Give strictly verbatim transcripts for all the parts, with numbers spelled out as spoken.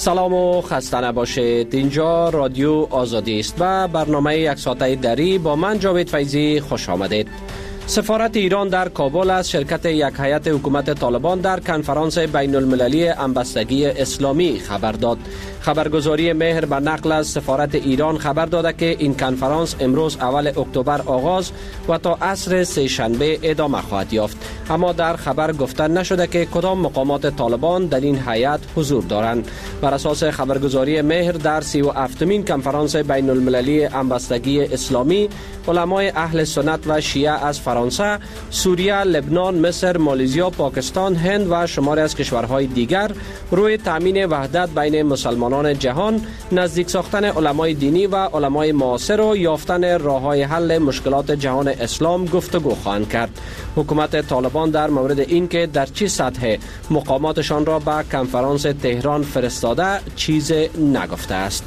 سلام و خسته نباشید. اینجا رادیو آزادی است و برنامه یک ساعته دری با من جاوید فیضی خوش آمدید. سفارت ایران در کابل از شرکت یک هیئت حکومت طالبان در کنفرانس بین المللی همبستگی اسلامی خبر داد. خبرگزاری مهر به نقل از سفارت ایران خبر داده که این کنفرانس امروز اول اکتبر آغاز و تا عصر سه شنبه ادامه خواهد یافت. اما در خبر گفته نشده که کدام مقامات طالبان در این هیئت حضور دارند. بر اساس خبرگزاری مهر در سی و هفتمین کنفرانس بین المللی همبستگی اسلامی علمای اهل سنت و شیعه از فرانسه، سوریه، لبنان، مصر، مالزیا، پاکستان، هند و شماری از کشورهای دیگر روی تامین وحدت بین مسلمانان جهان، نزدیک ساختن علمای دینی و علمای معاصر و یافتن راه‌های حل مشکلات جهان اسلام گفتگو خواهند کرد. حکومت طالبان در مورد اینکه در چه سطح مقاماتشان را به کنفرانس تهران فرستاده چیزی نگفته است.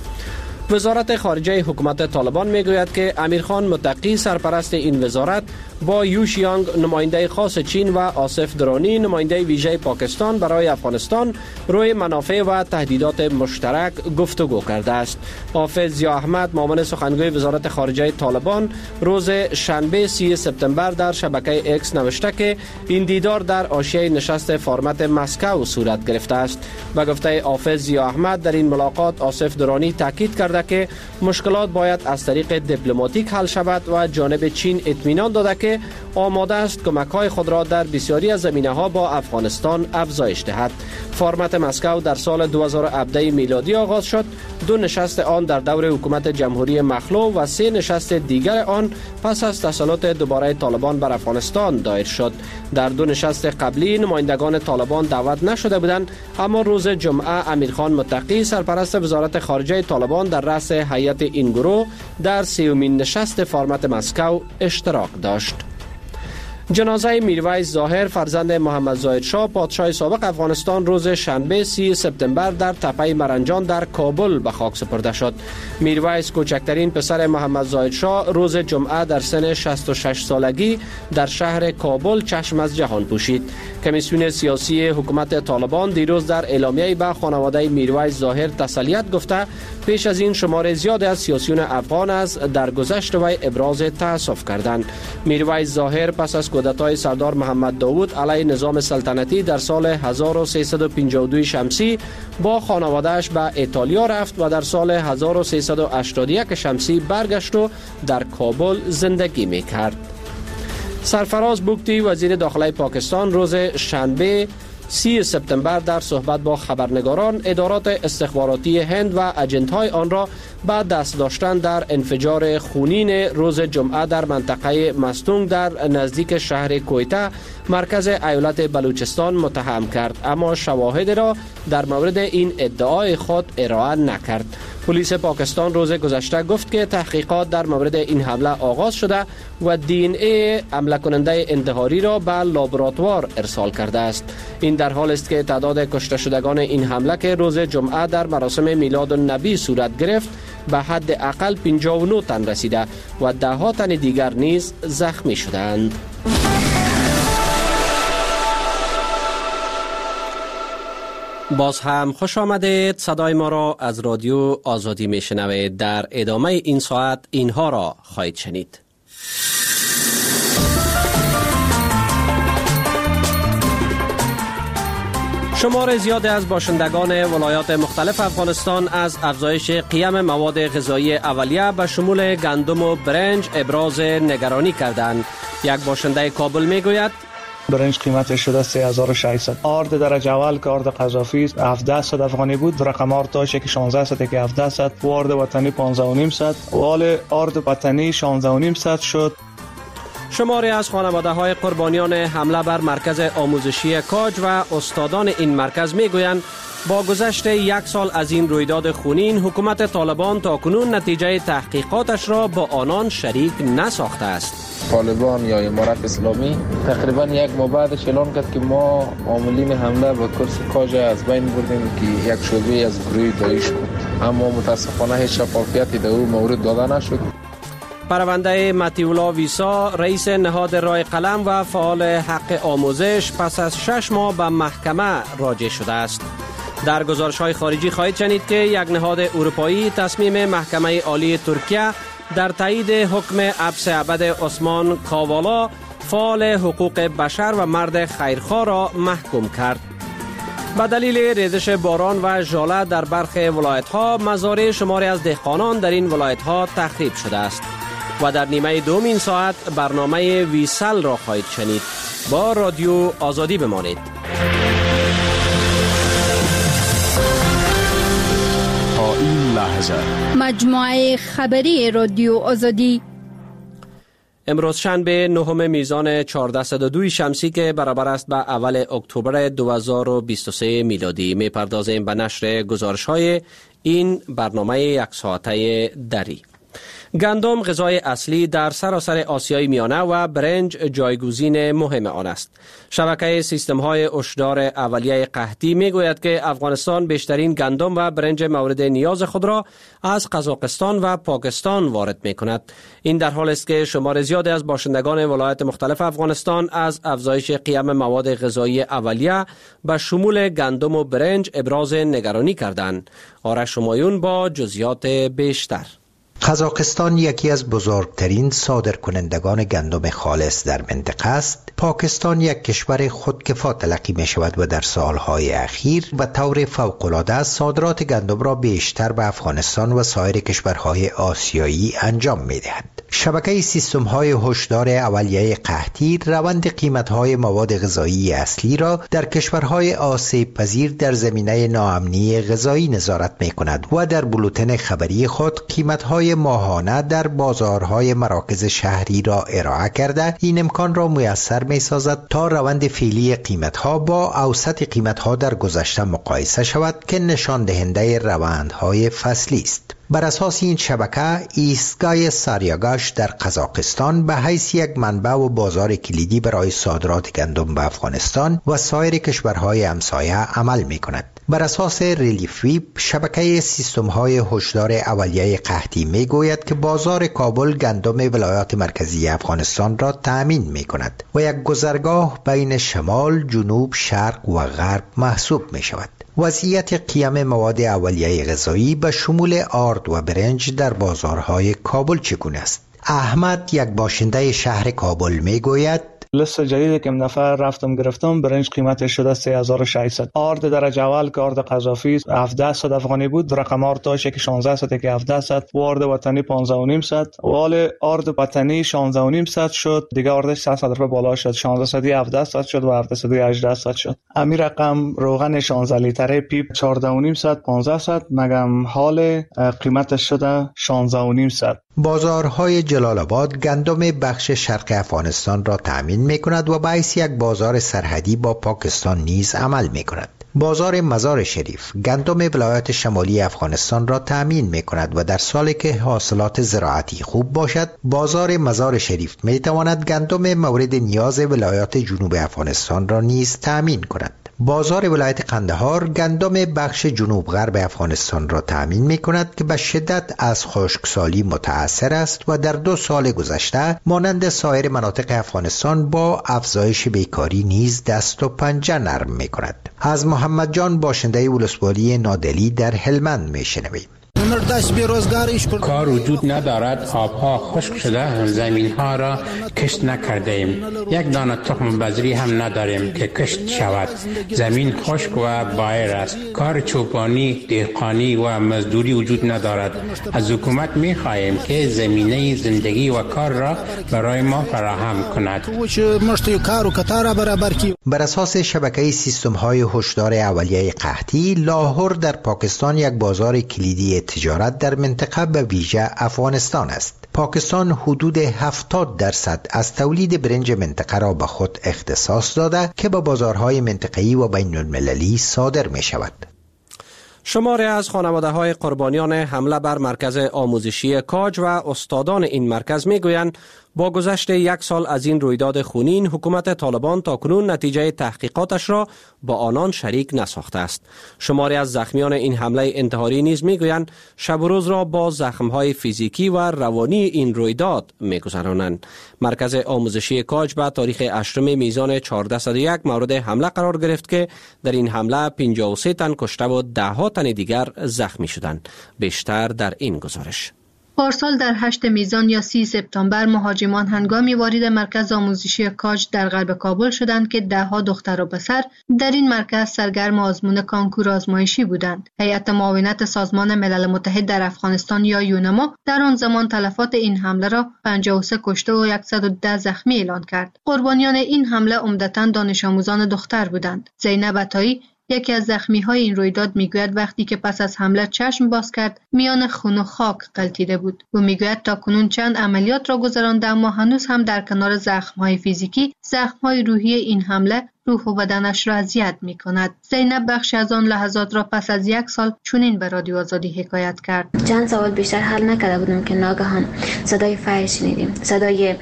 وزارت خارجه حکومت طالبان میگوید که امیرخان متقی سرپرست این وزارت با یوشیانگ نماینده خاص چین و آصف درانی نماینده ویژه پاکستان برای افغانستان روی منافع و تهدیدات مشترک گفتگو کرده است. حافظ ضیا احمد معاون سخنگوی وزارت خارجه طالبان روز شنبه سی سپتامبر در شبکه اکس نوشته که این دیدار در حاشیه نشست فرمت مسکو صورت گرفته است. به گفته حافظ ضیا احمد در این ملاقات آصف درانی تاکید کرده که مشکلات باید از طریق دیپلماتیک حل شود و جانب چین اطمینان داده که آماده است کمک‌های خود را در بسیاری از زمینه‌ها با افغانستان افزایش دهد. فرمت مسکو در سال دو هزار و هفده میلادی آغاز شد. دو نشست آن در دور حکومت جمهوری مخلوع و سه نشست دیگر آن پس از تسلط دوباره طالبان بر افغانستان دایر شد. در دو نشست قبلی نمایندگان طالبان دعوت نشده بودند، اما روز جمعه امیرخان متقی سرپرست وزارت خارجه طالبان در رأس هیئت این گروه در سیومین نشست فرمت مسکو اشتراک داشت. جنازه میرویس ظاهر فرزند محمد زاهد شاه پادشاه سابق افغانستان روز شنبه سی سپتامبر در تپه مرنجان در کابل به خاک سپرده شد. میرویس کوچکترین پسر محمد زاهد شاه روز جمعه در سن شصت و شش سالگی در شهر کابل چشم از جهان پوشید. کمیسیون سیاسی حکومت طالبان دیروز در اعلامیه‌ای به خانواده میرویس ظاهر تسلیت گفته پیش از این شمار زیاد از سیاسیون افغان از درگذشت و ابراز تأسف کردند. میرویس ظاهر پس از کودتای سردار محمد داوود علیه نظام سلطنتی در سال هزار و سیصد و پنجاه و دو شمسی با خانواده‌اش به ایتالیا رفت و در سال هزار و سیصد و هشتاد و یک شمسی برگشت و در کابل زندگی می‌کرد. سرفراز بوگتی وزیر داخلی پاکستان روز شنبه سی سپتامبر در صحبت با خبرنگاران ادارات استخباراتی هند و اجنت‌های آن را به دست داشتن در انفجار خونین روز جمعه در منطقه مستونگ در نزدیک شهر کویته مرکز ایالت بلوچستان متهم کرد، اما شواهد را در مورد این ادعای خود ارائه نکرد. پلیس پاکستان روز گذشته گفت که تحقیقات در مورد این حمله آغاز شده و دی این ای حمله کننده انتحاری را به لابراتوار ارسال کرده است. این در حال است که تعداد کشته شدگان این حمله که روز جمعه در مراسم میلاد النبی صورت گرفت به حد اقل پنجاه و نه تن رسیده و ده ها تن دیگر نیز زخمی شدند. باز هم خوش آمدید. صدای ما را از رادیو آزادی می شنوید. در ادامه این ساعت اینها را خواهید شنید. شمار زیادی از باشندگان ولایات مختلف افغانستان از افزایش قیمت مواد غذایی اولیه به شمول گندم و برنج ابراز نگرانی کردند. یک باشنده کابل می گوید برنج قیمتش شده سه هزار و ششصد. آرد درجه اول که آرد قذافی هفتصد افغانی بود، رقم آرد داشت که شانزده که هفتصد، و آرد وطنی پانزده و نیم صد، و حال آرد وطنی شانزده و نیم صد شد. شماری از خانواده های قربانیان حمله بر مرکز آموزشی کاج و استادان این مرکز می گویند با گذشت یک سال از این رویداد خونین حکومت طالبان تاکنون نتیجه تحقیقاتش را با آنان شریک نساخته است. طالبان یا امارت اسلامی تقریبا یک ماه بعدش اعلام کرد که ما عاملین حمله به کورس کاج از بین بردیم که یک شعبه از گروه داعش بود، اما متاسفانه هیچ شفافیتی در او مورد داده نشد. پرونده مطیع ویسا رئیس نهاد رای قلم و فعال حق آموزش پس از شش ماه به محکمه راجع شده است. در گزارش‌های خارجی خواهید شنید که یک نهاد اروپایی تصمیم محکمه عالی ترکیه در تایید حکم حبس ابد عثمان کاوالا فعال حقوق بشر و مرد خیرخواه را محکوم کرد. به دلیل ریزش باران و ژاله در برخی ولایت‌ها مزارع شماری از دهقانان در این ولایت‌ها تخریب شده است. و در نیمه دوم این ساعت برنامه ویسل را خواهید شنید. با رادیو آزادی بمانید. تا این لحظه مجموعه خبری رادیو آزادی. امروز شنبه نهم میزان چهارصد و دو شمسی که برابر است به اول اکتبر دو هزار و بیست و سه میلادی. میپردازیم به نشر گزارش‌های این برنامه یک ساعته دری. گندم غذای اصلی در سراسر آسیای میانه و برنج جایگزین مهم آن است. شبکه سیستم‌های هشدار اولیه قحطی میگوید که افغانستان بیشترین گندم و برنج مورد نیاز خود را از قزاقستان و پاکستان وارد می‌کند. این در حالی است که شمار زیادی از باشندگان ولایات مختلف افغانستان از افزایش قیمت مواد غذایی اولیه به شمول گندم و برنج ابراز نگرانی کردند. آرش همایون با جزئیات بیشتر. قزاقستان یکی از بزرگترین صادرکنندگان گندم خالص در منطقه است. پاکستان یک کشور خودکفا تلقی می شود و در سالهای اخیر به طور فوق‌العاده صادرات گندم را بیشتر به افغانستان و سایر کشورهای آسیایی انجام می دهد. شبکه سیستم‌های هشدار اولیه قحطی روند قیمت‌های مواد غذایی اصلی را در کشورهای آسیب پذیر در زمینه ناامنی غذایی نظارت می‌کند و در بولتن خبری خود قیمت‌های ماهانه در بازارهای مراکز شهری را ارائه کرده این امکان را میسر می‌سازد تا روند فعلی قیمت‌ها با اوسط قیمت‌ها در گذشته مقایسه شود که نشان دهنده روندهای فصلی است. بر اساس این شبکه ایستگاه ساریاگاش در قزاقستان به حیث یک منبع و بازار کلیدی برای صادرات گندم به افغانستان و سایر کشورهای همسایه عمل می کند. بر اساس ریلیف ویب شبکه سیستم‌های هشدار اولیه قحطی می گوید که بازار کابل گندم ولایات مرکزی افغانستان را تأمین می کند و یک گذرگاه بین شمال، جنوب، شرق و غرب محسوب می شود. وضعیت قیام مواد اولیه غذایی به شمول آرد و برنج در بازارهای کابل چگونه است؟ احمد یک باشنده شهر کابل می گوید لیست جدیدی که این دفعه رفتم گرفتم برنج قیمتش شده سه هزار و ششصد. آرد درجه اول که آرد قذافی هفتصد افغانی بود، رقم آرد تاشه که شانزده که هفتصد، و آرد وطنی پانزده و نیم صد. و حال آرد وطنی شانزده و نیم صد شد، دیگه آردش صد روپیه بالا شد، شانزده صدی هفتصد شد و هفتصد هجده صد شد. امی رقم روغن شانزده لیتره پیپ چهارده و نیم صد پانزده صد، مگم حال قیمتش شده شانزده و نیم صد. بازارهای جلال آباد گندم بخش شرق افغانستان را تأمین می کند و باعث یک بازار سرحدی با پاکستان نیز عمل می کند. بازار مزار شریف گندم ولایات شمالی افغانستان را تأمین می کند و در سالی که حاصلات زراعتی خوب باشد بازار مزار شریف می تواند گندم مورد نیاز ولایات جنوب افغانستان را نیز تأمین کند. بازار ولایت قندهار گندم بخش جنوب غرب افغانستان را تأمین می کند که به شدت از خشکسالی متأثر است و در دو سال گذشته مانند سایر مناطق افغانستان با افزایش بیکاری نیز دست و پنجه نرم می کند. از محمد جان باشنده ولسوالی نادلی در هلمند می شنویم. کار وجود ندارد، آبها خشک شده، زمین ها را کشت نکرده ایم. یک دانه تخم بذری هم نداریم که کشت شود. زمین خشک و بایر است. کار چوپانی، دهقانی و مزدوری وجود ندارد. از حکومت می خواهیم که زمینه زندگی و کار را برای ما فراهم کند. بر اساس شبکه سیستم های هشدار اولیه قحطی، لاهور در پاکستان یک بازار کلیدی تجارت در منطقه به ویژه افغانستان است. پاکستان حدود هفتاد درصد از تولید برنج منطقه را به خود اختصاص داده که به بازارهای منطقه‌ای و بین المللی صادر می شود. شماری از خانواده‌های قربانیان حمله بر مرکز آموزشی کاج و استادان این مرکز می‌گویند با گذشت یک سال از این رویداد خونین، حکومت طالبان تاکنون نتیجه تحقیقاتش را با آنان شریک نساخته است. شماری از زخمیان این حمله انتحاری نیز میگویند شب و روز را با زخمهای فیزیکی و روانی این رویداد میگذرانند. مرکز آموزشی کاج به تاریخ هشتم میزان چهارده صد و یک مورد حمله قرار گرفت که در این حمله پنجاه و سه تن کشته و ده ها تن دیگر زخمی شدند. بیشتر در این گزارش. پارسال در هشت میزان یا سی سپتامبر مهاجمان هنگامی وارد مرکز آموزشی کاج در غرب کابل شدند که ده ها دختر و پسر در این مرکز سرگرم آزمون کانکور آزمایشی بودند. هیئت معاونت سازمان ملل متحد در افغانستان یا یونما در آن زمان تلفات این حمله را پنجاه و سه کشته و صد و ده زخمی اعلان کرد. قربانیان این حمله عمدتاً دانش آموزان دختر بودند. زینب عطایی، یکی از زخمی های این رویداد، میگوید وقتی که پس از حمله چشم باز کرد میان خون و خاک غلتیده بود. او میگوید تا کنون چند عملیات را گذرانده اما هنوز هم در کنار زخم های فیزیکی، زخم های روحی این حمله روح و بدنش را اذیت می کند. زینب بخش از آن لحظات را پس از یک سال چنین به رادیو آزادی حکایت کرد. چند سوال بیشتر حل نکرده بودم که ناگهان صدای فایر شنیدیم. صدای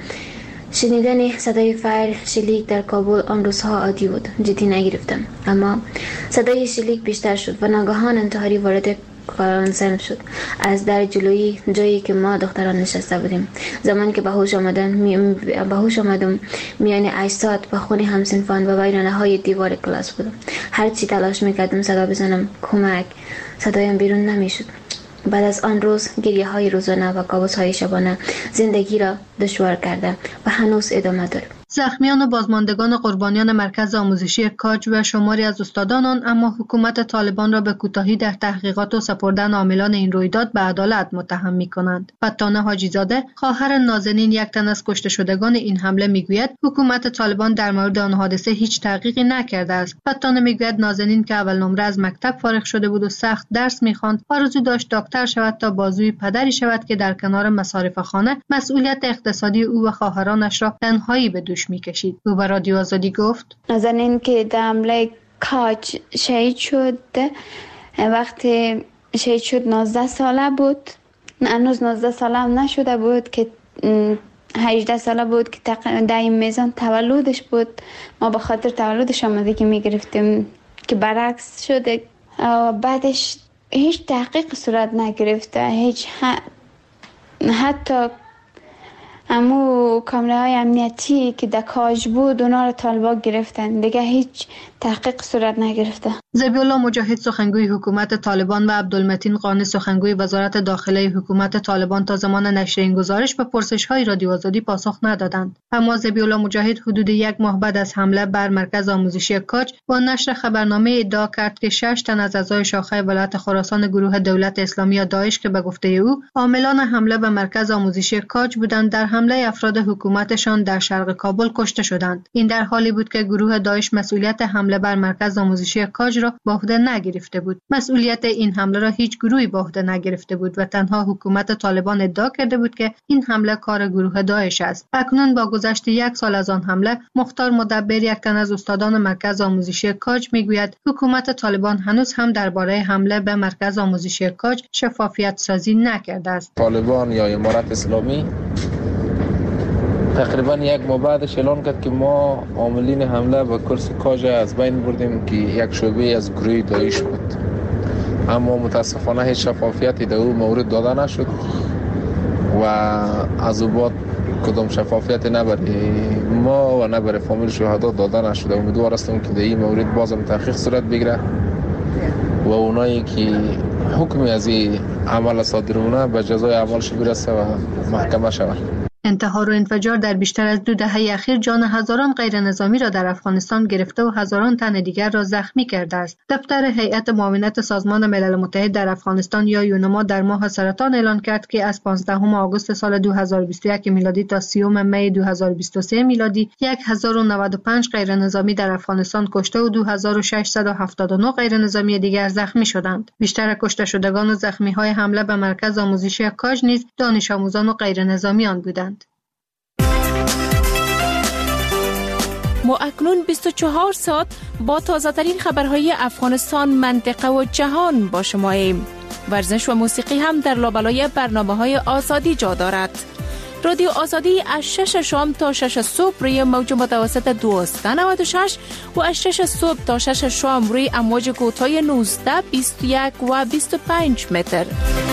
شنیدن صدای فایر شلیک در کابل آن روزها عادی بود، جدی نگرفتم. اما صدای شلیک بیشتر شد و ناگهان انتحاری وارد کارانسن شد. از در جلویی جایی که ما دختران نشسته بودیم، زمانی که به هوش آمدم می... به هوش آمدم میان اجساد و خون همسنفان و ویرانه های دیوار کلاس بودم. هر چی تلاش میکردم صدا بزنم کمک، صدایم بیرون نمیشد. بعد از آن روز گریه های روزانه و کابوس های شبانه زندگی را دشوار کرده و هنوز ادامه دارد. زخمیان و بازماندگان قربانیان مرکز آموزشی کاج و شماری از استادان آن اما حکومت طالبان را به کوتاهی در تحقیقات و سپردن عاملان این رویداد به عدالت متهم می‌کنند. فتانه حاجی زاده، خواهر نازنین یک تن از کشته شدگان این حمله، میگوید حکومت طالبان در مورد آن حادثه هیچ تحقیقی نکرده است. فتانه میگوید نازنین که اول نمره از مکتب فارغ شده بود و سخت درس می‌خواند، آرزو داشت دکتر شود تا بازوی پدری شود که در کنار مصارف خانه مسئولیت اقتصادی او و خواهرانش را تنهایی به دوش میکشید. او به رادیو آزادی گفت نازنین که در حمله کاج شهید شد، وقتی شهید شد نوزده ساله بود، هنوز نوزده ساله هم نشده بود که هجده ساله بود که در این میزان تولدش بود. ما به خاطر تولدش آمدگی میگرفتیم که برعکس شده. بعدش هیچ تحقیق صورت نگرفته، هیچ حتی امو کامره های امنیتی که در کاج بود اونا رو طالبان گرفتن، دیگه هیچ تحقیق صورت نگرفته. ذبیح الله مجاهد سخنگوی حکومت طالبان و عبدالمتین قانی سخنگوی وزارت داخله حکومت طالبان تا زمان نشر این گزارش به پرسش‌های رادیو آزادی پاسخ ندادند. اما ذبیح الله مجاهد حدود یک ماه بعد از حمله بر مرکز آموزشی کاج با نشر خبرنامه ادعا کرد که شش تن از اعضای شاخه ولایت خراسان گروه دولت اسلامی یا داعش که به گفته او عاملان حمله به مرکز آموزشی کاج بودند، در حمله افراد حکومتشان در شرق کابل کشته شدند. این در حالی بود که گروه داعش مسئولیت حمله بر مرکز آموزشی کاج را به عهده نگرفته بود. مسئولیت این حمله را هیچ گروهی به عهده نگرفته بود و تنها حکومت طالبان ادعا کرده بود که این حمله کار گروه داعش است. اکنون با گذشت یک سال از آن حمله، مختار مدبر، یک تن از استادان مرکز آموزشی کاج، میگوید حکومت طالبان هنوز هم درباره حمله به مرکز آموزشی کاج شفافیت سازی نکرده است. طالبان یا امارت اسلامی تقریبا یک ماه بعدش اعلان کرد که ما عاملین حمله به کورس کاج از بین بردیم که یک شعبه از گروه داعش بود. اما متاسفانه هیچ شفافیتی در اون مورد داده نشد و از اون بعد کدام شفافیتی نه برای ما و نه برای فامیل شهدا داده نشد. امیدوار هستم که در این مورد بازم تحقیق صورت بگیره و اونایی که حکمی از این عمل صادرونه به جزای اعمالش برسه و محکمه شود. انتحار و انفجار در بیشتر از دو دهه اخیر جان هزاران غیر نظامی را در افغانستان گرفته و هزاران تن دیگر را زخمی کرده است. دفتر هیئت معاونت سازمان ملل متحد در افغانستان یا یونما در ماه سرطان اعلان کرد که از پانزدهم آگوست سال دو هزار و بیست و یک میلادی تا سیوم می دو هزار و بیست و سه میلادی هزار و نود و پنج غیر نظامی در افغانستان کشته و دو هزار و ششصد و هفتاد و نه غیر نظامی دیگر زخمی شدند. بیشتر کشته شدگان و زخمی های حمله به مرکز آموزشی کاج نیز دانش آموزان و غیر نظامیان بودند. ما اکنون بیست و چهار ساعت با تازه ترین خبرهای افغانستان، منطقه و جهان با شماییم. ورزش و موسیقی هم در لابلای برنامه های آزادی جا دارد. رادیو آزادی از شش شام تا شش صبح روی موج متوسط دویست و نود و شش و از شش صبح تا شش شام روی امواج کوتاه نوزده، بیست و یک و بیست و پنج متر.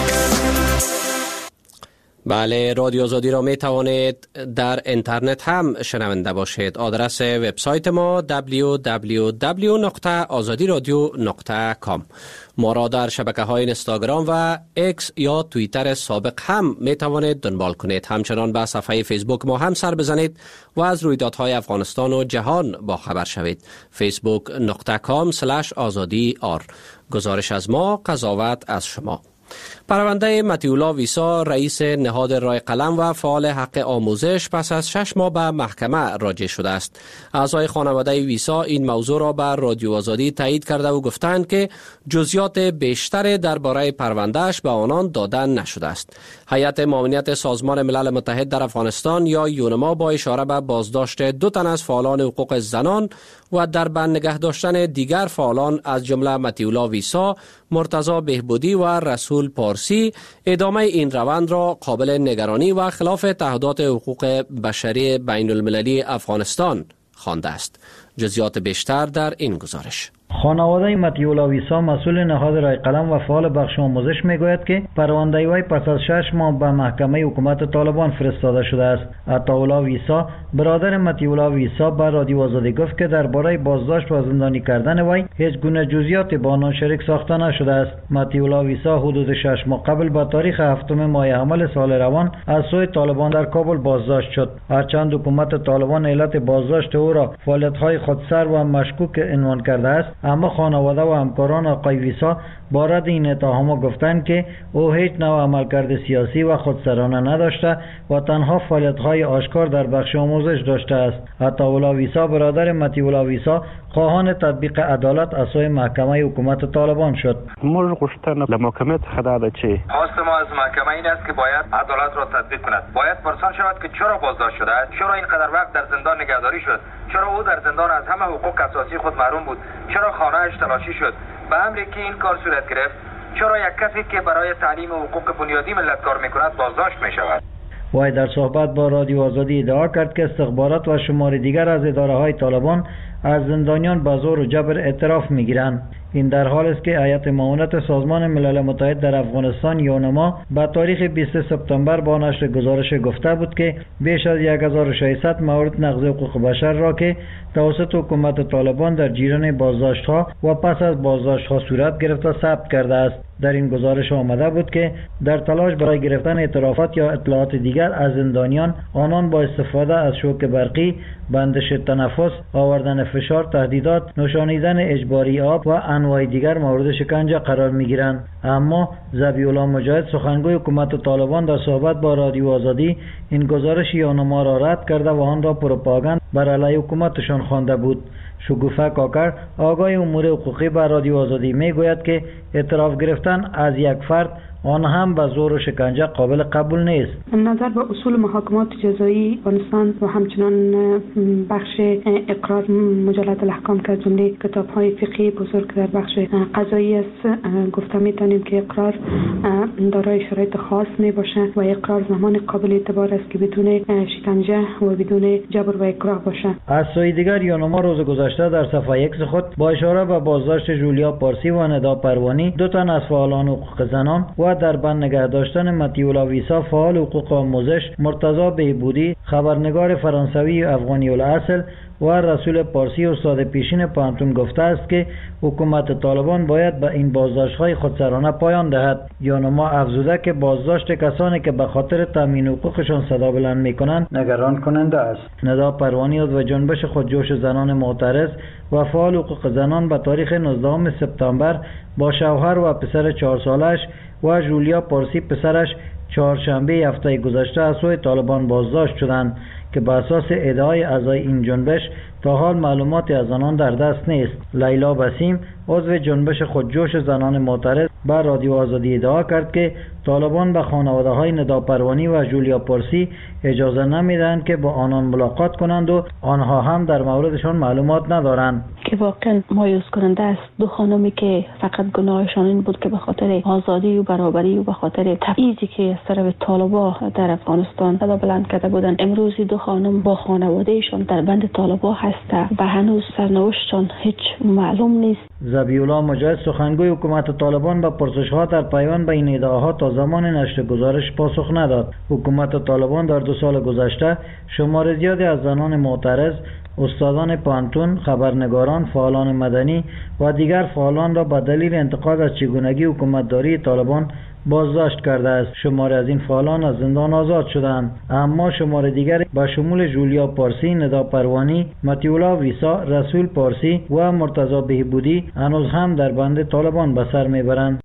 بله، رادیو آزادی را می توانید در اینترنت هم شنونده باشید. آدرس وبسایت ما دبلیو دبلیو دبلیو نقطه آزادی رادیو نقطه کام. ما را در شبکه های اینستاگرام و ایکس یا توییتر سابق هم می توانید دنبال کنید. همچنان به صفحه فیسبوک ما هم سر بزنید و از رویدادهای افغانستان و جهان با خبر شوید. فیسبوک نقطه کام سلش آزادی آر. گزارش از ما، قضاوت از شما. پرونده مطیع‌الله ویسا، رئیس نهاد رای قلم و فعال حق آموزش، پس از شش ماه به محکمه راجع شده است. اعضای خانواده ویسا این موضوع را بر رادیو آزادی تایید کرده و گفتند که جزئیات بیشتر درباره پروندهش به آنان داده نشده است. هیئت معاونت سازمان ملل متحد در افغانستان یا یونما با اشاره به بازداشت دو تن از فعالان حقوق زنان و در بند نگه داشتن دیگر فعالان از جمله مطیع‌الله ویسا، مرتضی بهبودی و رسول پارسی، ادامه این روند را قابل نگرانی و خلاف تعهدات حقوق بشری بین المللی افغانستان خوانده است. جزئیات بیشتر در این گزارش. خانواده مطیع‌الله ویسا، مسئول نهاد رای قلم و فعال بخش آموزش، میگوید که پرونده وی پس از شش ماه به محکمه حکومت طالبان فرستاده شده است. عطاالله ویسا، برادر مطیع‌الله ویسا، به رادیو آزادی گفت که درباره بازداشت و زندانی کردن وی هیچ گونه جزئیاتی با آنان شریک ساخته نشده است. مطیع‌الله ویسا حدود شش ماه قبل به تاریخ هفتم ماه حمل سال روان از سوی طالبان در کابل بازداشت شد. هرچند حکومت طالبان علت بازداشت او را فعالیت‌های خودسر و مشکوک عنوان کرده است، اما خانواده و همکاران آقای ویسا با رد این اتهامات گفتند که او هیچ نوع عملکرد سیاسی و خودسرانه نداشته و تنها فعالیت‌های آشکار در بخش آموزش داشته است. عطاالله ویسا، برادر مطیع‌الله ویسا، خواهان تطبیق عدالت از سوی محکمه حکومت طالبان شد. ما گفتن در محکمه خداده چی؟ خواست ما از محکمه این است که باید عدالت را تطبیق کند. باید پرسان شود که چرا بازداشت شده است، چرا اینقدر وقت در زندان نگهداری شد، چرا او در زندان از همه حقوق اساسی خود محروم بود، چرا خانه‌اش تلاشی شد. به امری که این کار صورت گرفت، چرا یک کسی که برای تعلیم حقوق بنیادی ملت کار میکند بازداشت میشود. وی در صحبت با رادیو آزادی ادعا کرد که استخبارات و شمار دیگر از اداره های طالبان از زندانیان به زور و جبر اعتراف میگیرند. این در حال است که هیئت معاونت سازمان ملل متحد در افغانستان یونما به تاریخ بیست سپتامبر با نشر گزارش گفته بود که بیش از یک هزار و ششصد مورد نقض حقوق بشر را که توسط حکومت طالبان در جریان بازداشت‌ها و پس از بازداشت‌ها صورت گرفته ثبت کرده است. در این گزارش آمده بود که در تلاش برای گرفتن اعترافات یا اطلاعات دیگر از زندانیان، آنان با استفاده از شوک برقی، بندش تنفس، آوردن فشار، تهدیدات، نوشانیدن اجباری آب و انواع دیگر مورد شکنجه قرار می‌گیرند. اما ذبیح‌الله مجاهد، سخنگوی حکومت طالبان، در صحبت با رادیو آزادی این گزارش یونما را رد کرده و آن را پروپاگاند بر علیه حکومتشان خوانده بود. شگوفه کاکر، آگاه امور حقوقی، بر رادیو آزادی میگوید که اعتراف گرفتن از یک فرد، آن هم به زور و شکنجه، قابل قبول نیست. نظر به اصول محاکمات جزایی افغانستان و همچنان بخش اقرار مجلد الاحکام که از جمله کتاب‌های فقهی بزرگ در بخش قضایی است، گفته می‌توانیم که اقرار دارای شرایط خاص میباشه و اقرار زمان قابل اعتبار است که بدون شکنجه و بدون جبر و اکراه باشه. از سوی دیگر یونما روز گذشته در صفحه ایکس خود با اشاره به بازداشت جولیا پارسی و ندا پروانی، دو تن از فعالان حقوق زنان، و در بند نگه داشتن مطیع‌الله ویسا، فعال حقوق آموزش، مرتضی بهبودی، خبرنگار فرانسوی افغانی الاصل، و رسول پارسی، استاد پیشین پانتون، گفته است که حکومت طالبان باید به این بازداشت‌های خودسرانه پایان دهد. یونما افزوده که بازداشت کسانی که به خاطر تامین حقوقشان صدا بلند می‌کنند نگران کننده است. ندا پروانی عضو جنبش خودجوش زنان معترض و فعال حقوق زنان به تاریخ نوزدهم سپتامبر با شوهر و پسر چهار سالش و جولیا پارسی پسرش چهارشنبه هفته گذشته از سوی طالبان بازداشت شدند که بر اساس ادعای اعضای این جنبش تا حال معلوماتی از آنان در دست نیست. لیلا بسیم، عضو جنبش خودجوش زنان معترض بر رادیو آزادی ادعا کرد که طالبان به خانواده های ندا پروانی و جولیا پارسی اجازه نمیدن که با آنان ملاقات کنند و آنها هم در موردشان معلومات ندارند. که واقعا مایوس کننده است. دو خانمی که فقط گناهشان این بود که به خاطر آزادی و برابری و به خاطر تبعیضی که از طرف طالبا در افغانستان صدا بلند کرده بودند، امروز دو خانم با خانوادهشان در بند طالبا هستند و هنوز سرنوشتشان هیچ معلوم نیست. ذبیحالله مجاهد سخنگوی حکومت طالبان به پرسش‌ها در پیوند به این ادعاها تا زمان نشر گزارش پاسخ نداد. حکومت طالبان در دو سال گذشته شمار زیادی از زنان معترض، استادان پانتون، خبرنگاران، فعالان مدنی و دیگر فعالان را به دلیل انتقاد از چگونگی حکومتداری طالبان بازداشت کرده است. شماری از این فعالان از زندان آزاد شدند، اما شمار دیگر به شمول جولیا پارسی، ندا پروانی، مطیع ویسا، رسول پارسی و مرتضی بهبودی هنوز هم در بند طالبان به سر میبرند.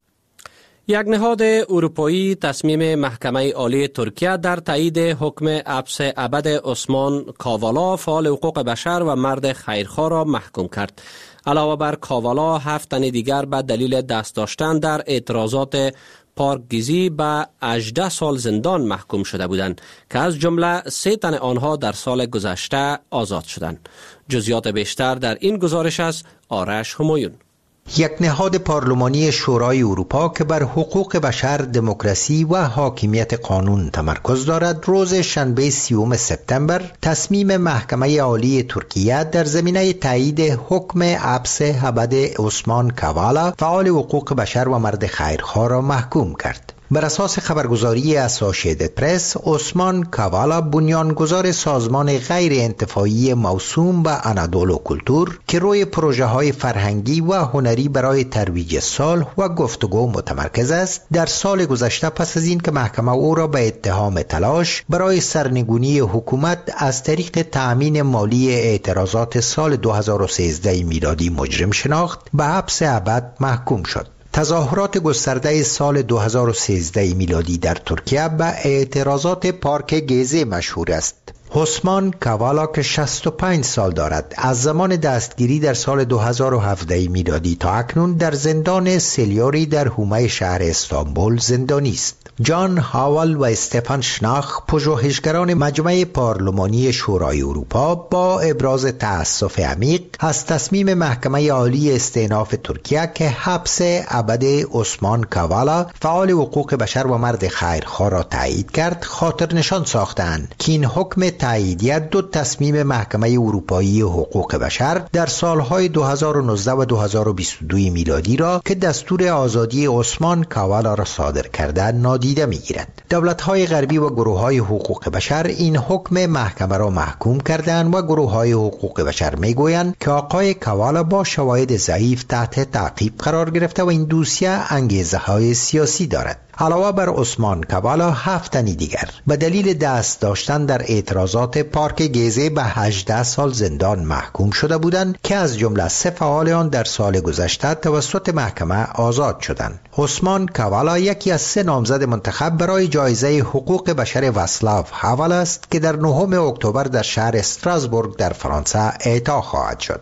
یک نهاد اروپایی تصمیم محکمه عالی ترکیه در تایید حکم حبس ابد عثمان کاوالا، فعال حقوق بشر و مرد خیرخواه را محکوم کرد. علاوه بر کاوالا، هفت تن دیگر به دلیل دست داشتن در اعتراضات پارکگیزی به هجده سال زندان محکوم شده بودند که از جمله سه تن آنها در سال گذشته آزاد شدند. جزئیات بیشتر در این گزارش از آرش همایون. یک نهاد پارلمانی شورای اروپا که بر حقوق بشر، دموکراسی و حاکمیت قانون تمرکز دارد، روز شنبه سیوم سپتامبر تصمیم محکمه عالی ترکیه در زمینه تایید حکم حبس ابد عثمان کاوالا، فعال حقوق بشر و مرد خیرخواه را محکوم کرد. بر اساس خبرگزاری اسوسییتد پرس، عثمان کاوالا بنیانگذار سازمان غیر انتفاعی موسوم به انادولو کلتور که روی پروژه های فرهنگی و هنری برای ترویج صلح و گفتگو متمرکز است، در سال گذشته پس از این که محکمه او را به اتهام تلاش برای سرنگونی حکومت از طریق تأمین مالی اعتراضات سال دو هزار و سیزده میلادی مجرم شناخت، به حبس ابد محکوم شد. تظاهرات گسترده سال دو هزار و سیزده میلادی در ترکیه به اعتراضات پارک گزه مشهور است. عثمان کاوالا که شصت و پنج سال دارد، از زمان دستگیری در سال دو هزار و هفده میلادی تا اکنون در زندان سلیوری در حومه شهر استانبول زندانی است. جان هاول و استفان شناخ، پژوهشگران مجمع پارلمانی شورای اروپا، با ابراز تأسف عمیق از تصمیم محکمه عالی استئناف ترکیه که حبس ابد عثمان کاوالا، فعال حقوق بشر و مرد خیرخواه را تایید کرد، خاطر نشان ساختند که این حکم تاییدیه دو تصمیم محکمه اروپایی حقوق بشر در سالهای دو هزار و نوزده و دو هزار و بیست و دو میلادی را که دستور آزادی عثمان کاوالا را صادر کرده نادیده میگیرد. دولت‌های غربی و گروه‌های حقوق بشر این حکم محکمه را محکوم کردند و گروه‌های حقوق بشر میگویند که آقای کاوالا با شواهد ضعیف تحت تعقیب قرار گرفته و این دوسیه انگیزه‌های سیاسی دارد. علاوه بر عثمان کاوالا، هفت تن دیگر به دلیل دست داشتن در اعتراضات پارک گزه به هجده سال زندان محکوم شده بودند که از جمله سه فعال آن در سال گذشته توسط محکمه آزاد شدند. عثمان کاوالا یکی از سه نامزد منتخب برای جایزه حقوق بشر واصلاو هاول است که در نهم اکتبر در شهر استراسبورگ در فرانسه اعطا خواهد شد.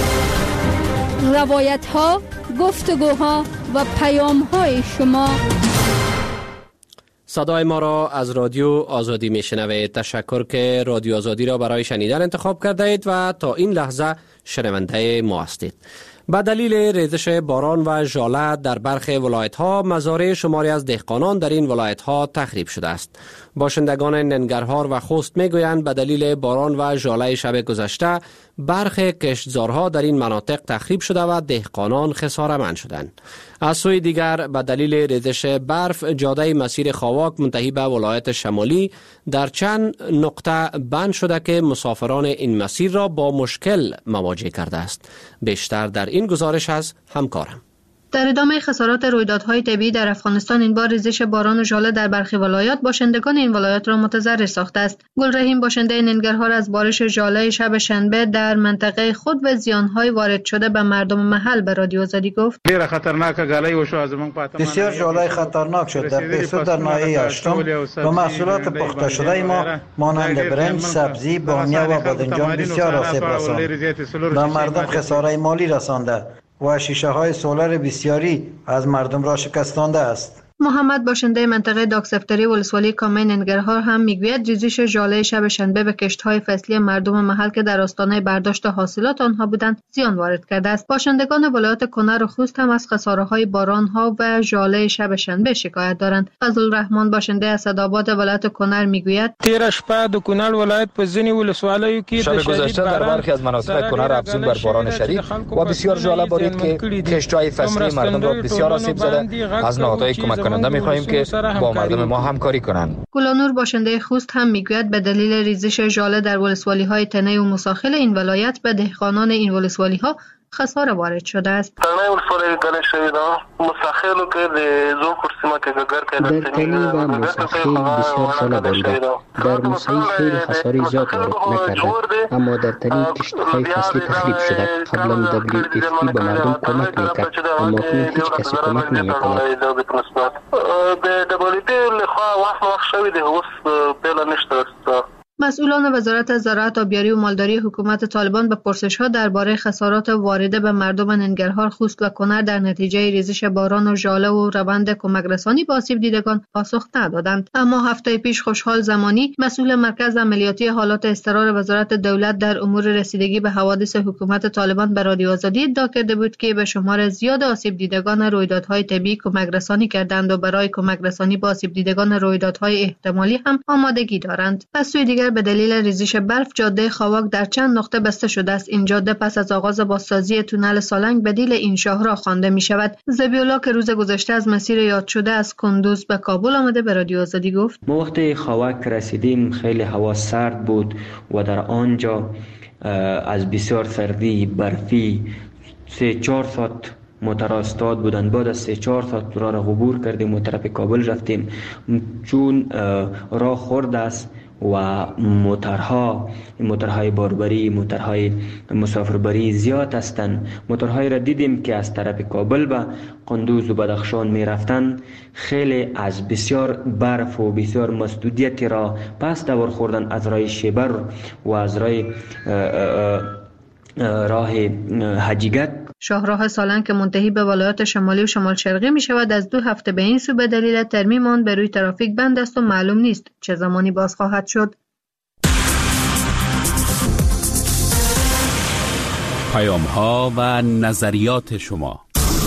روایت ها، گفتگوها و پیام های شما. صدای ما را از رادیو آزادی میشنوید. تشکر که رادیو آزادی را برای شنیدن انتخاب کرده اید و تا این لحظه شنونده ما هستید. به دلیل ریزش باران و ژاله در برخی ولایت‌ها، مزارع شماری از دهقانان در این ولایت‌ها تخریب شده است. باشندگان ننگرهار و خوست میگویند به دلیل باران و ژاله شب گذشته برخی کشتزارها در این مناطق تخریب شده و دهقانان خساره‌مند شدند. از سوی دیگر به دلیل ریزش برف، جاده مسیر خاواک منتهی به ولایت شمالی در چند نقطه بند شده که مسافران این مسیر را با مشکل مواجه کرده است. بیشتر در این گزارش از همکارم. در ادامه خسارات رویدادهای طبیعی در افغانستان، این بار ریزش باران و ژاله در برخی ولایات باشندگان این ولایات را متضرر ساخته است. گلرحیم، باشنده ننگرهار، از بارش ژاله شب شنبه در منطقه خود و زیانهای وارد شده به مردم محل به رادیو آزادی گفت: بسیار ژاله خطرناک شد در پیسو در ناحیه هشتم و محصولات پخته شده ما مانند برنج، سبزی، بامیه و بادنجان بسیار آسیب رساند. به مردم خساره مالی رسانده. و شیشه های سولر بسیاری از مردم را شکستانده است. محمد باشنده منطقه داکسفتری ولسوالی کامه ننگرهار هم میگوید ریزش ژاله شب شنبه به کشت‌های فصلی مردم محل که در آستانه برداشت حاصلات آنها بودند زیان وارد کرده است. باشندگان ولایات کنر و خوست هم از خساره‌های باران‌ها و ژاله شب شنبه شکایت دارند. فضل الرحمن باشنده اسدآباد ولایت کنر میگوید تیر شپه د کنر ولایت په ځینې ولسوالیو کې شب گذشته در برخی از مناطق کنر افزون بر باران شدید و بسیار ژاله بارید که کشت‌های فصلی مردم را بسیار آسیب زده. از نهادهای کمک کننده می‌خواهیم که با مردم ما همکاری کنند. گلانور باشنده خوست هم میگوید به دلیل ریزش ژاله در ولسوالی‌های تنه و مساخل این ولایت به دهقانان این ولسوالی‌ها خساره وارد شده است. تنه ولسوالی گله شوی دا مساخلو که د زو کرسیما که گگر که در تنه و مساخل بسیار ژاله بریده. در مساخل خیلی خساره زیاد وارد نکرده، اما در تنه کشت‌های فصلی تخریب شده. قبلا دبلیو اف پی به مردم کمک میکرد، اما کنون هیچ کسی کمک نمیکند. به دبلیو پی لخوا وقت وقت شوی ده اوس پیلا نشته است. مسئولان وزارت زراعت، آبیاری و مالداری حکومت طالبان به پرسش‌ها درباره خسارات وارده به مردم ننگرهار، خوست و کنر در نتیجه ریزش باران و ژاله و روند کمک رسانی به آسیب دیدگان پاسخ ندادند. اما هفته پیش خوشحال زمانی، مسئول مرکز عملیاتی حالات اضطرار وزارت دولت در امور رسیدگی به حوادث حکومت طالبان به رادیو آزادی ادعا کرده بود که به شمار زیاد آسیب دیدگان رویدادهای طبیعی کمک رسانی کردند و برای کمک رسانی به آسیب دیدگان رویدادهای احتمالی هم آمادگی دارند. از سوی دیگر به دلیل ریزش برف جاده خاواک در چند نقطه بسته شده است. این جاده پس از آغاز بازسازی تونل سالنگ بدیل این شاهراه خوانده می شود. ذبیح‌الله که روز گذشته از مسیر یاد شده از کندوز به کابل آمده به رادیو آزادی گفت: ما وقتی خاواک رسیدیم خیلی هوا سرد بود و در آنجا از بسیار سردی برفی سه چهار ساعت متراستاد بودند. بعد از سه چهار ساعت راه را عبور کردیم و طرف کابل رفتیم. چون راه خرد است و موترها موترهای باربری، موترهای مسافربری زیاد هستند. موترهای را دیدیم که از طرف کابل به قندوز و بدخشان می رفتند. خیلی از بسیار برف و بسیار مسدودیت را پس دور خوردن از راه شیبر و از راه راه حجیگت. شاهراه سالنگ که منتهی به ولایات شمالی و شمال شرقی می شود از دو هفته به این سو به دلیل ترمیم آن به روی ترافیک بند است و معلوم نیست چه زمانی باز خواهد شد. پیام ها و نظریات شما.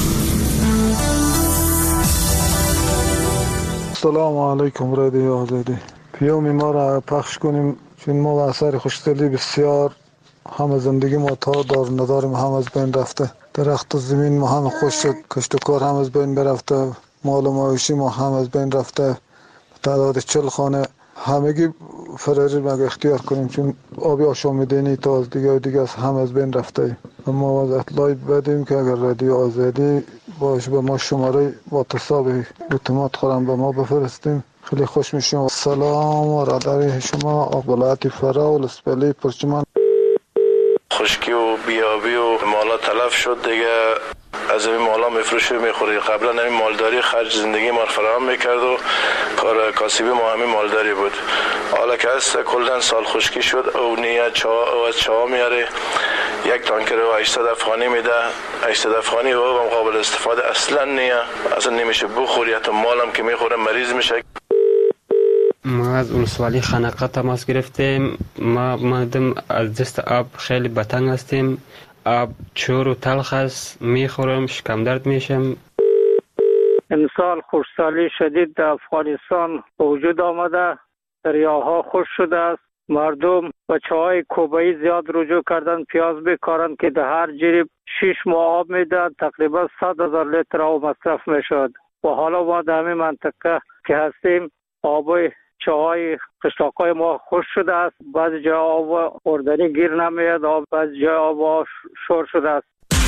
سلام علیکم رادیو آزادی. پیام ما را پخش کنیم چون ما و اثر خوشدلی بسیار همه زندگی ما تا دار نداریم، هم از بین رفته. درخت و زمین ما هم خوش شد، کشت و کار هم از بین برفته، مال و معاشی ما هم از بین رفته. تعداد چل خانه همگی فراری مگه اختیار کنیم چون آبی آشامیدنی تا از دیگه و دیگه از هم از بین رفته. اما از اطلاعی بدیم که اگر رادیو آزادی باش به ما شماره واتساپ اعتماد خورم به ما بفرستیم خیلی خوش میشیم. سلام و راداری شما اقبالاتی فرا و لسپلی پرچمان. خشکی و بیابی و مالا تلف شد دیگه، از این مالا میفروشه میخوری. قبلا این مالداری خرج زندگی ما فراهم میکرد و کار کاسبی ما همین مالداری بود. حالا که هست کلن سال خشکی شد او نیه چا او از چا میاره یک تانکر و هشتصد افغانی میده. هشتصد افغانی و قابل استفاده اصلا نیه، اصلا نمیشه بخوری. حتی مالم که میخوره مریض میشه. ما از ولسوالی خنقه تماس گرفتیم. ما مادم از دست آب خیلی بتنگ هستیم. آب چور و تلخ است، میخورم شکم درد میشم. امسال خشکسالی شدید در افغانستان به وجود آمده، دریاها خشک شده است. مردم بچه های کوبایی زیاد رجوع کردن پیاز بکارن که در هر جریب شش ماه آب میدن، تقریبا صد هزار لیتر آب مصرف میشد. و حالا ما در همین منطقه که هستیم آبای چاهای قشلاقای ما خوش شده است. بعضی جای آب خوردنی گیر نمیاد، آب بعضی جای آب شور شده است.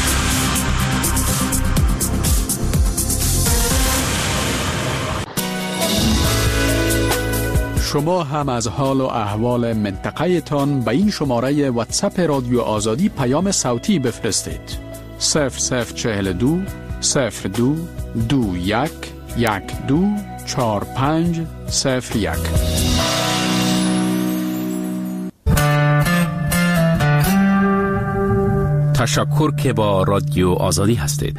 شما هم از حال و احوال منطقه تان به این شماره واتساپ رادیو آزادی پیام صوتی بفرستید. صفر صفر چهل دو صفر دو دو یک یک دو چهار پنج صفر یک. تشکر که با رادیو آزادی هستید.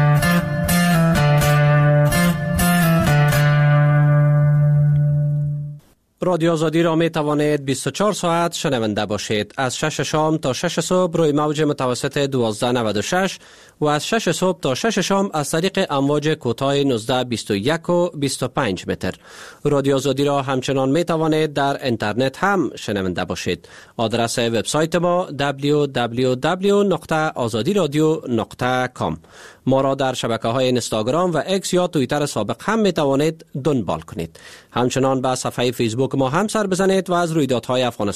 رادیو آزادی را می توانید بیست و چهار ساعت شنونده باشید. از شش شام تا شش صبح روی موج متوسط دوازده نود و شش و از شش صبح تا شش شام از طریق امواج کوتاه نوزده بیست و یک و بیست و پنج متر. رادیو آزادی را همچنان می توانید در اینترنت هم شنونده باشید. آدرس وبسایت ما دبلیو دبلیو دبلیو نقطه آزادی رادیو نقطه کام. ما را در شبکه‌های اینستاگرام و اکس یا توییتر سابق هم می توانید دنبال کنید. همچنان به صفحه فیسبوک ما هم سر بزنید و از رویدادهای افغانستان